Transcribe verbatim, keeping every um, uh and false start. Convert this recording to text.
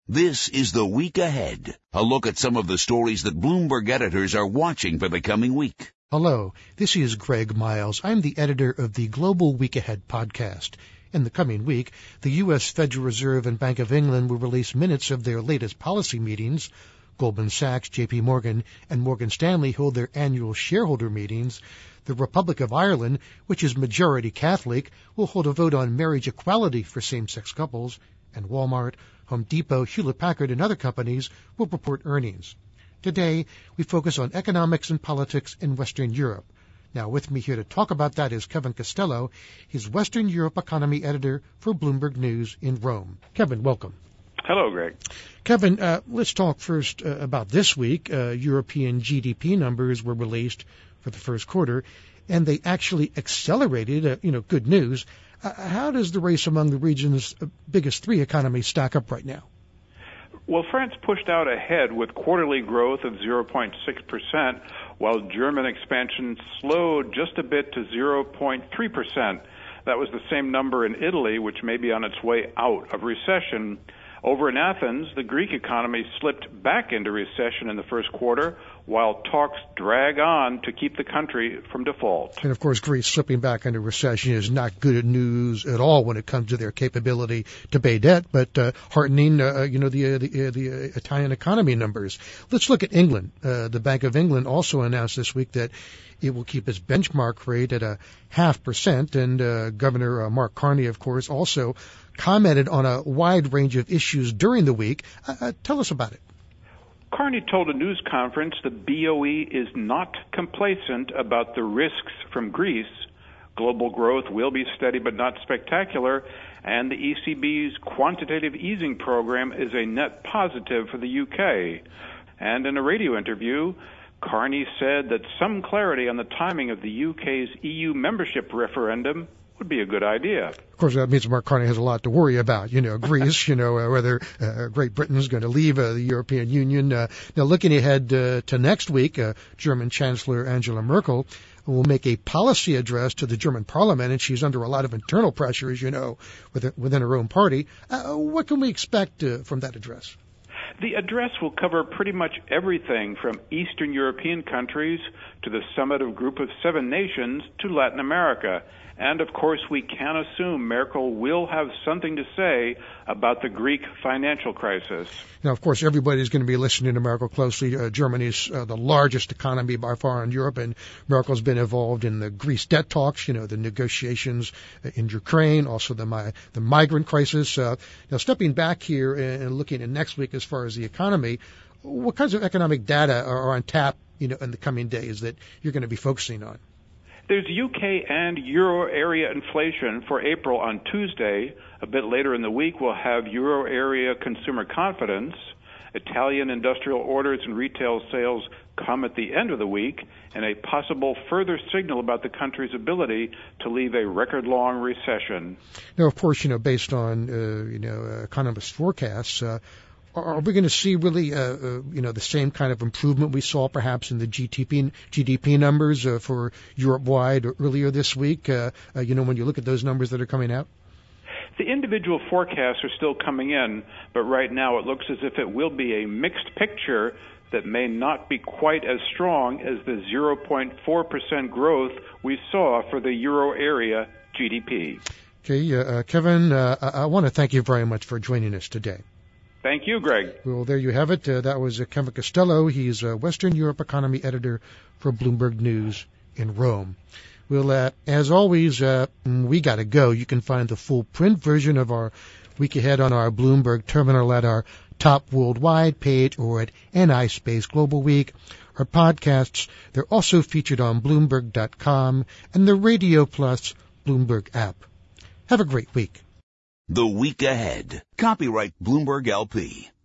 This is The Week Ahead, a look at some of the stories that Bloomberg editors are watching for the coming week. Hello, this is Greg Miles. I'm the editor of the Global Week Ahead podcast. In the coming week, the U S Federal Reserve and Bank of England will release minutes of their latest policy meetings. Goldman Sachs, J P Morgan, and Morgan Stanley hold their annual shareholder meetings. The Republic of Ireland, which is majority Catholic, will hold a vote on marriage equality for same-sex couples. And Walmart, Home Depot, Hewlett-Packard, and other companies will report earnings. Today, we focus on economics and politics in Western Europe. Now, with me here to talk about that is Kevin Costello. He's Western Europe economy editor for Bloomberg News in Rome. Kevin, welcome. Hello, Greg. Kevin, uh, let's talk first uh, about this week. Uh, European G D P numbers were released for the first quarter, and they actually accelerated, uh, you know, good news. Uh, how does the race among the region's biggest three economies stack up right now? Well, France pushed out ahead with quarterly growth of zero point six percent, while German expansion slowed just a bit to zero point three percent. That was the same number in Italy, which may be on its way out of recession. Over in Athens, the Greek economy slipped back into recession in the first quarter, while talks drag on to keep the country from default. And, of course, Greece slipping back into recession is not good news at all when it comes to their capability to pay debt, but uh, heartening, uh, you know, the, uh, the, uh, the uh, Italian economy numbers. Let's look at England. Uh, the Bank of England also announced this week that it will keep its benchmark rate at a half percent, and uh, Governor uh, Mark Carney, of course, also commented on a wide range of issues during the week. Uh, uh, tell us about it. Carney told a news conference the B O E is not complacent about the risks from Greece. Global growth will be steady but not spectacular, and the E C B's quantitative easing program is a net positive for the U K. And in a radio interview, Carney said that some clarity on the timing of the U K's E U membership referendum would be a good idea. Of course, that means Mark Carney has a lot to worry about. You know, Greece, you know, uh, whether uh, Great Britain is going to leave uh, the European Union. Uh, now, looking ahead uh, to next week, uh, German Chancellor Angela Merkel will make a policy address to the German parliament, and she's under a lot of internal pressure, as you know, within, within her own party. Uh, what can we expect uh, from that address? The address will cover pretty much everything from Eastern European countries to the summit of Group of Seven Nations to Latin America. And, of course, we can assume Merkel will have something to say about the Greek financial crisis. Now, of course, everybody's going to be listening to Merkel closely. Uh, Germany's uh, the largest economy by far in Europe, and Merkel's been involved in the Greece debt talks, you know, the negotiations in Ukraine, also the mi- the migrant crisis. Uh, now, stepping back here and looking at next week as far as the economy, what kinds of economic data are on tap, you know, in the coming days that you're going to be focusing on? There's U K and Euro area inflation for April on Tuesday. A bit later in the week, we'll have Euro area consumer confidence. Italian industrial orders and retail sales come at the end of the week, and a possible further signal about the country's ability to leave a record-long recession. Now, of course, you know, based on, uh, you know, economists' forecasts, uh, are we going to see really, uh, uh, you know, the same kind of improvement we saw perhaps in the G D P, G D P numbers uh, for Europe-wide earlier this week, uh, uh, you know, when you look at those numbers that are coming out? The individual forecasts are still coming in, but right now it looks as if it will be a mixed picture that may not be quite as strong as the zero point four percent growth we saw for the Euro area G D P. Okay, uh, uh, Kevin, uh, I, I want to thank you very much for joining us today. Thank you, Greg. Well, there you have it. Uh, that was uh, Kevin Costello. He's a Western Europe economy editor for Bloomberg News in Rome. Well, uh, as always, uh, we got to go. You can find the full print version of our Week Ahead on our Bloomberg terminal at our top worldwide page or at N I Space Global Week. Our podcasts, they're also featured on Bloomberg dot com and the Radio Plus Bloomberg app. Have a great week. The Week Ahead. Copyright Bloomberg L P.